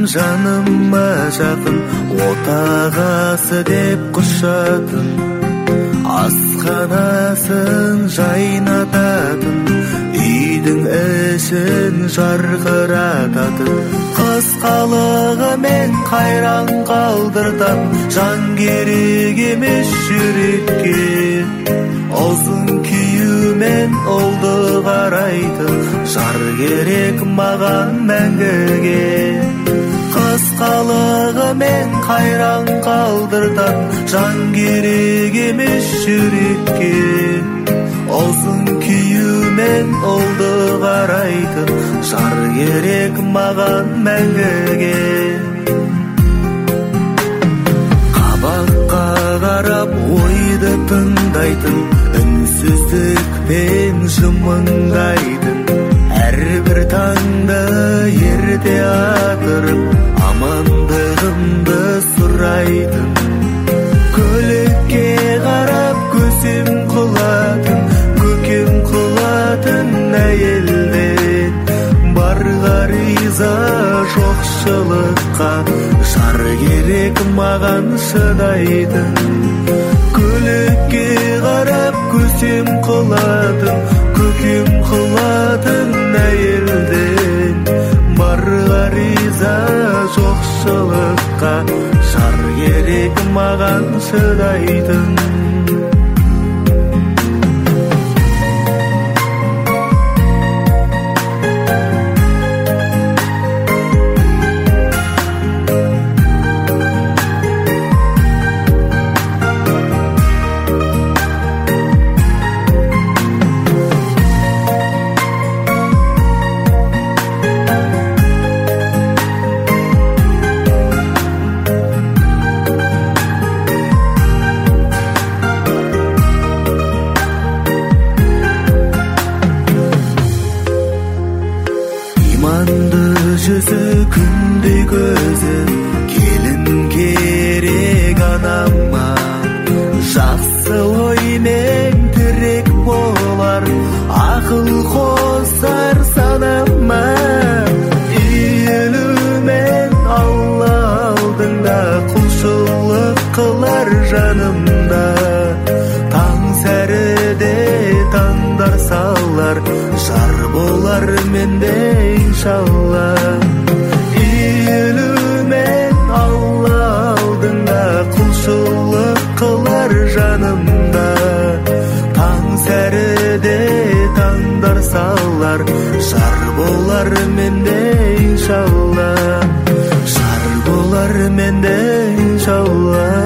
жаныма жақын, отағасы деп құшатын, асханасын жайнататын, үйдің ішін жарқырататын, қысқалығымен қайран қалдыртан, жан керек емес жүрекке, ұзын киюмен ұлды қарайтын, жар керек маған мәңгіге. Қысқалығымен қайран қалдыртан, жан керек емес жүрекке, ұзын киюмен ұлды қарайтын, жар керек маған мәңгіге. Қабаққа қарап ойды тыңдайтын, үнсіздікпен жымыңдайтын, әрбір таңды ерте атырып, амандығымды сұрайтын, көлікке қарап көсем қылатын, көкем қылатын әйелден, барға риза жоқшылыққа, жар керек маған шыдайтын, көлікке қарап көсем қылатын, көкем қылатын әйелден, барға риза жоқшылыққа, жар керек маған шыдайтын. Жүзі күнде көзі, келін керек анама, жақсы оймен тірек болар, ақыл қосар санама, иілумен Алла алдыңда, құлшылық қылар жанымда, таң сәріде таңдар салар, жар болар менде иншалла. Иілумен Алла алдыңда, құлшылық қылар жанымда, таң сәріде таңдар салар, жар болар менде иншалла, жар болар менде иншалла.